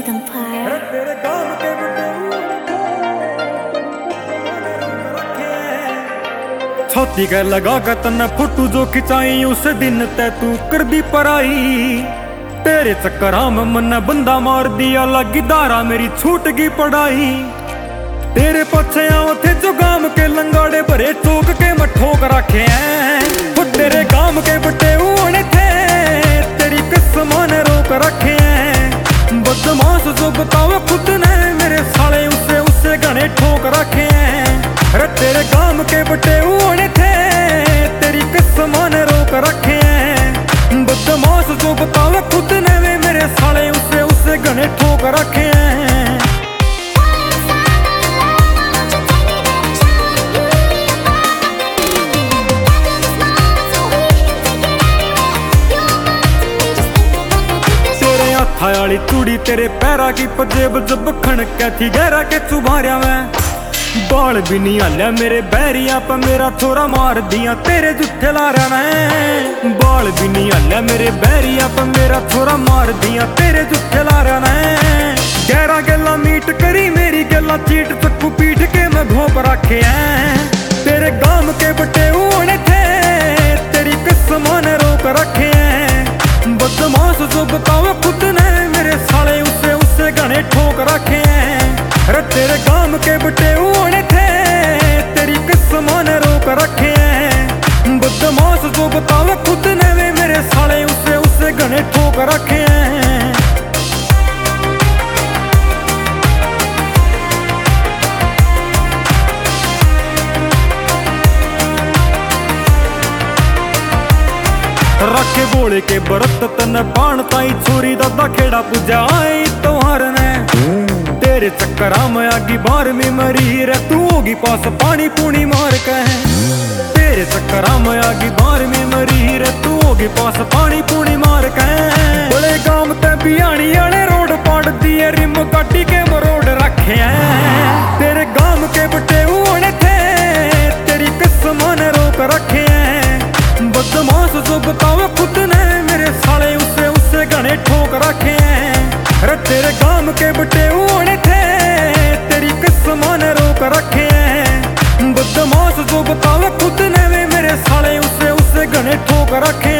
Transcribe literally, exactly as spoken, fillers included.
Empire. छाती के लगा कर तन्ने फोटो जो खिंचाई उस दिन ते तू कर दी पराई। तेरे चक्कर में मन्ने बंदा मार दिया लगी दारा मेरी छूट गई पढ़ाई। तेरे पीछे आओ थे जो गाम के लंगाड़े भरे चौक के मठोक रखे हैं। वो तेरे गाम के बटे उड़े थे तेरी कसम ने रोक रखे हैं। बदमाश जो बताओ खुद ने मेरे साले उसे उसे घने ठोक रखे हैं। अरे तेरे गाम के बटे उड़े थे तेरी कसम ने रोक रखे हैं। बदमाश जो बताओ खुद ने मेरे साले उसे उसे घने ठोक रखे हैं। थायाली चूड़ी तेरे पैरा की पजेब जब खनक थी गहरा के चुभारिया में। बाल भी नहीं हल्या मेरे बैरिया पर मेरा छोरा मार दिया तेरे जुठे लारा ने। बाल भी नहीं हल्या मेरे बैरिया पर मेरा छोरा मार दिया तेरे जुठे लारा ने। गहरा गला मीट करी मेरी गला चीट चक्कू पीट के मैं घोप रखे हैं। तेरे गाम के बटे उड़े थे तेरी कसम ने रोक रखे हैं। बदमाश जो बताओ खुद ने मेरे साले उसे उसे घने ठोक रखे हैं। अरे तेरे गाम के बटे उड़े थे तेरी कसम ने रोक रखे हैं। बदमाश जो बताओ खुद ने मेरे साले उसे उसे घने ठोक रखे हैं। रखे बोले के बरत तन बाण ताई छोरी दादा खेड़ा पूजा आई त्योहार ने। तेरे चक्कर में आगी बार में मरी रे तू होगी पास पानी पूनी मार के। तेरे चक्कर में आगी बार में मरी रे तू होगी पास पानी पूनी मार के। बड़े गांव ते बियाणी आले रोड पाड़ दिए रिम काटी के मरोड़ रखे हैं। तेरे गांव के बटे उड़े थे तेरी कसम ने रोक रखे हैं। बदमाश जो बताओ खुद ने मेरे साले उसे उसे घने ठोक रखे हैं। अरे तेरे गाम के बटे उड़े थे तेरी कसम ने रोक रखे हैं। बदमाश जो बताओ खुद ने मेरे साले उसे उसे घने ठोक रखे हैं।